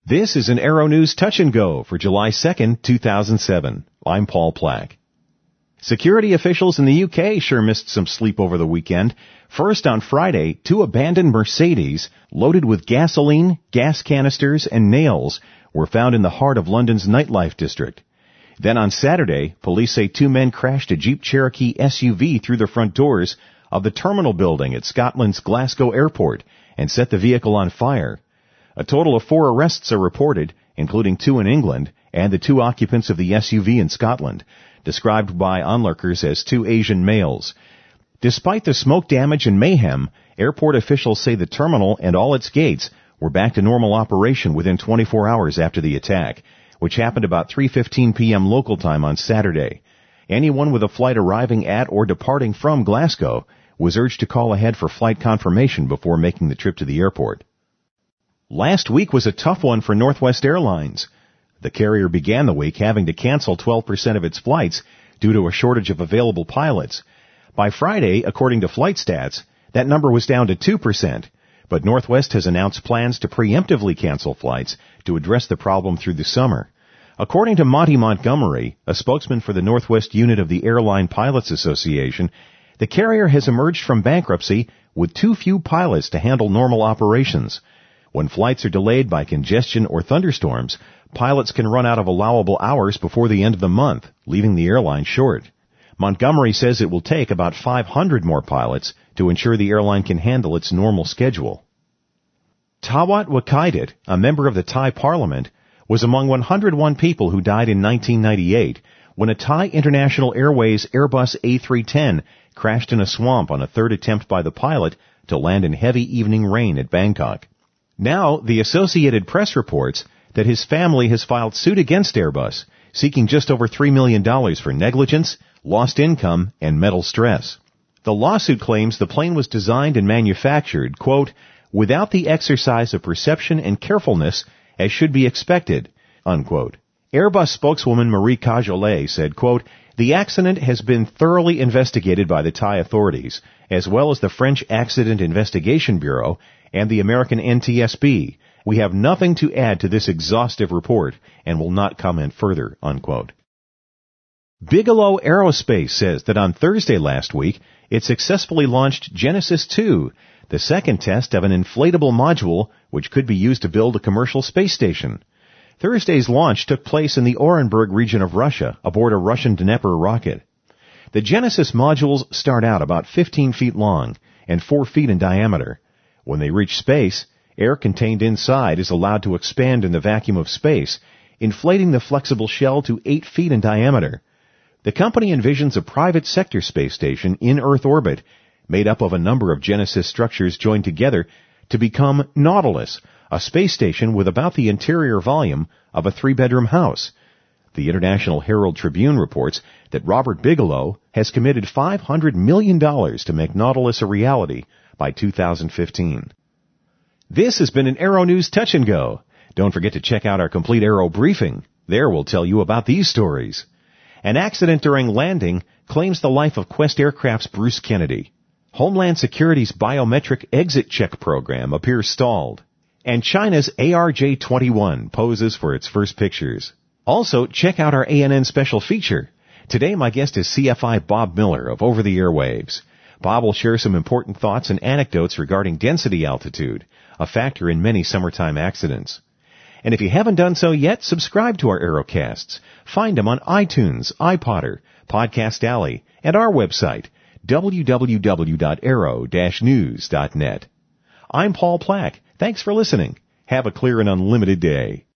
This is an Arrow News Touch and Go for July 2nd, 2007. I'm Paul Plack. Security officials in the UK sure missed some sleep over the weekend. First, on Friday, 2 abandoned Mercedes, loaded with gasoline, gas canisters, and nails, were found in the heart of London's nightlife district. Then on Saturday, police say 2 men crashed a Jeep Cherokee SUV through the front doors of the terminal building at Scotland's Glasgow Airport and set the vehicle on fire. A total of 4 arrests are reported, including 2 in England and the 2 occupants of the SUV in Scotland, described by onlookers as 2 Asian males. Despite the smoke damage and mayhem, airport officials say the terminal and all its gates were back to normal operation within 24 hours after the attack, which happened about 3:15 p.m. local time on Saturday. Anyone with a flight arriving at or departing from Glasgow was urged to call ahead for flight confirmation before making the trip to the airport. Last week was a tough one for Northwest Airlines. The carrier began the week having to cancel 12% of its flights due to a shortage of available pilots. By Friday, according to FlightStats, that number was down to 2%, but Northwest has announced plans to preemptively cancel flights to address the problem through the summer. According to Monty Montgomery, a spokesman for the Northwest unit of the Airline Pilots Association, the carrier has emerged from bankruptcy with too few pilots to handle normal operations. When flights are delayed by congestion or thunderstorms, pilots can run out of allowable hours before the end of the month, leaving the airline short. Montgomery says it will take about 500 more pilots to ensure the airline can handle its normal schedule. Tawat Waqaidat, a member of the Thai parliament, was among 101 people who died in 1998 when a Thai International Airways Airbus A310 crashed in a swamp on a third attempt by the pilot to land in heavy evening rain at Bangkok. Now, the Associated Press reports that his family has filed suit against Airbus, seeking just over $3 million for negligence, lost income, and mental stress. The lawsuit claims the plane was designed and manufactured, quote, without the exercise of perception and carefulness as should be expected, unquote. Airbus spokeswoman Marie Cajolet said, quote, the accident has been thoroughly investigated by the Thai authorities, as well as the French Accident Investigation Bureau and the American NTSB. We have nothing to add to this exhaustive report and will not comment further, unquote. Bigelow Aerospace says that on Thursday last week, it successfully launched Genesis 2, the second test of an inflatable module which could be used to build a commercial space station. Thursday's launch took place in the Orenburg region of Russia aboard a Russian Dnepr rocket. The Genesis modules start out about 15 feet long and 4 feet in diameter. When they reach space, air contained inside is allowed to expand in the vacuum of space, inflating the flexible shell to 8 feet in diameter. The company envisions a private sector space station in Earth orbit, made up of a number of Genesis structures joined together to become Nautilus, a space station with about the interior volume of a 3-bedroom house. The International Herald Tribune reports that Robert Bigelow has committed $500 million to make Nautilus a reality by 2015. This has been an Arrow News Touch and Go. Don't forget to check out our complete Arrow briefing. There we'll tell you about these stories. An accident during landing claims the life of Quest Aircraft's Bruce Kennedy. Homeland Security's biometric exit check program appears stalled. And China's ARJ-21 poses for its first pictures. Also, check out our ANN special feature. Today my guest is CFI Bob Miller of Over the Airwaves. Bob will share some important thoughts and anecdotes regarding density altitude, a factor in many summertime accidents. And if you haven't done so yet, subscribe to our Aerocasts. Find them on iTunes, iPodder, Podcast Alley, and our website, www.aero-news.net. I'm Paul Plack. Thanks for listening. Have a clear and unlimited day.